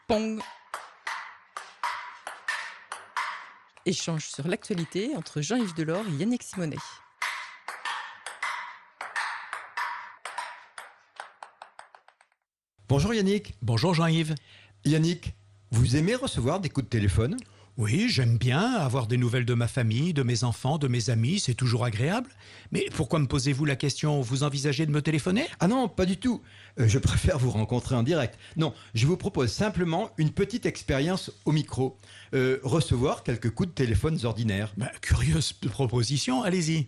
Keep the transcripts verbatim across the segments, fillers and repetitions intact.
Pong. Échange sur l'actualité entre Jean-Yves Delors et Yannick Simonet. Bonjour Yannick. Bonjour Jean-Yves. Yannick, vous aimez recevoir des coups de téléphone ? Oui, j'aime bien avoir des nouvelles de ma famille, de mes enfants, de mes amis, c'est toujours agréable. Mais pourquoi me posez-vous la question ? Vous envisagez de me téléphoner ? Ah non, pas du tout. Euh, je préfère vous rencontrer en direct. Non, je vous propose simplement une petite expérience au micro. Euh, recevoir quelques coups de téléphone ordinaires. Bah, curieuse proposition, allez-y.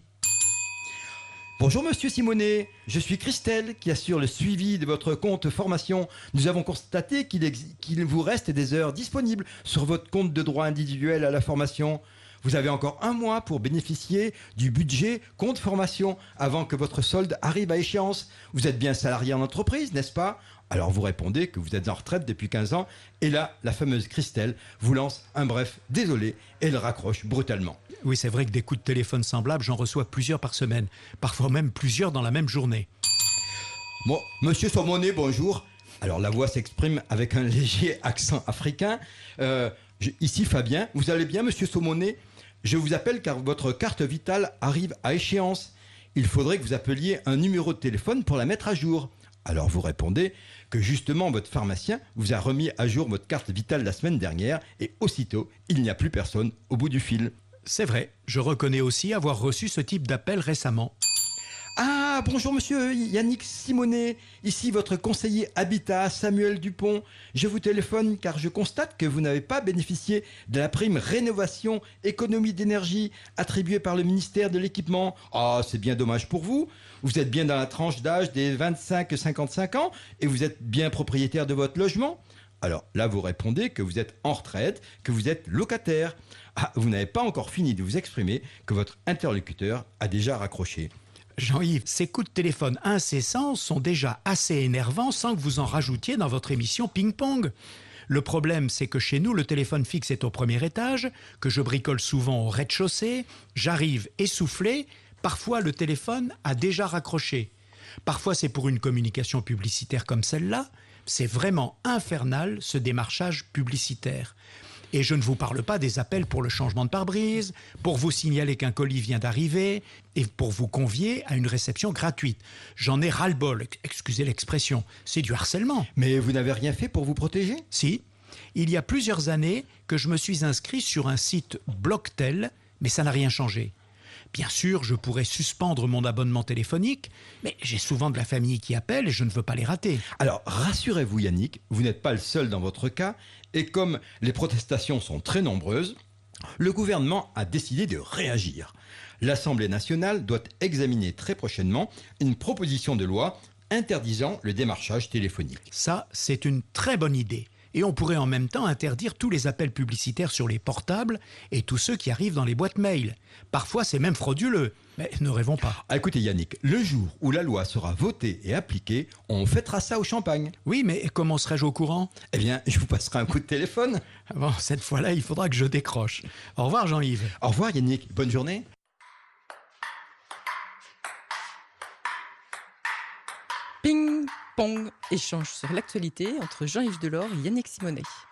Bonjour Monsieur Simonet, je suis Christelle qui assure le suivi de votre compte formation. Nous avons constaté qu'il, ex- qu'il vous reste des heures disponibles sur votre compte de droit individuel à la formation. Vous avez encore un mois pour bénéficier du budget compte formation avant que votre solde arrive à échéance. Vous êtes bien salarié en entreprise, n'est-ce pas ? Alors vous répondez que vous êtes en retraite depuis quinze ans. Et là, la fameuse Christelle vous lance un bref « désolé » et elle raccroche brutalement. Oui, c'est vrai que des coups de téléphone semblables, j'en reçois plusieurs par semaine. Parfois même plusieurs dans la même journée. Bon, Monsieur Simonet, bonjour. Alors la voix s'exprime avec un léger accent africain. Euh, je- ici Fabien, vous allez bien Monsieur Simonet ? Je vous appelle car votre carte vitale arrive à échéance. Il faudrait que vous appeliez un numéro de téléphone pour la mettre à jour. Alors vous répondez que justement votre pharmacien vous a remis à jour votre carte vitale la semaine dernière et aussitôt il n'y a plus personne au bout du fil. C'est vrai, je reconnais aussi avoir reçu ce type d'appel récemment. Ah, bonjour monsieur Yannick Simonet, ici votre conseiller habitat Samuel Dupont. Je vous téléphone car je constate que vous n'avez pas bénéficié de la prime rénovation économie d'énergie attribuée par le ministère de l'équipement. Ah, c'est bien dommage pour vous. Vous êtes bien dans la tranche d'âge des vingt-cinq à cinquante-cinq ans et vous êtes bien propriétaire de votre logement. Alors là, vous répondez que vous êtes en retraite, que vous êtes locataire. Ah, vous n'avez pas encore fini de vous exprimer que votre interlocuteur a déjà raccroché. Jean-Yves, ces coups de téléphone incessants sont déjà assez énervants sans que vous en rajoutiez dans votre émission Ping-Pong. Le problème, c'est que chez nous, le téléphone fixe est au premier étage, que je bricole souvent au rez-de-chaussée, j'arrive essoufflé, parfois le téléphone a déjà raccroché. Parfois c'est pour une communication publicitaire comme celle-là, c'est vraiment infernal ce démarchage publicitaire. Et je ne vous parle pas des appels pour le changement de pare-brise, pour vous signaler qu'un colis vient d'arriver et pour vous convier à une réception gratuite. J'en ai ras-le-bol, excusez l'expression, c'est du harcèlement. Mais vous n'avez rien fait pour vous protéger ? Si, il y a plusieurs années que je me suis inscrit sur un site Blocktel, mais ça n'a rien changé. Bien sûr, je pourrais suspendre mon abonnement téléphonique, mais j'ai souvent de la famille qui appelle et je ne veux pas les rater. Alors, rassurez-vous Yannick, vous n'êtes pas le seul dans votre cas, et comme les protestations sont très nombreuses, le gouvernement a décidé de réagir. L'Assemblée nationale doit examiner très prochainement une proposition de loi interdisant le démarchage téléphonique. Ça, c'est une très bonne idée. Et on pourrait en même temps interdire tous les appels publicitaires sur les portables et tous ceux qui arrivent dans les boîtes mail. Parfois, c'est même frauduleux. Mais ne rêvons pas. Ah, écoutez Yannick, le jour où la loi sera votée et appliquée, on fêtera ça au champagne. Oui, mais comment serais-je au courant ? Eh bien, je vous passerai un coup de téléphone. Bon, cette fois-là, il faudra que je décroche. Au revoir, Jean-Yves. Au revoir Yannick, bonne journée. Ping. Pong. Échange sur l'actualité entre Jean-Yves Delors et Yannick Simonet.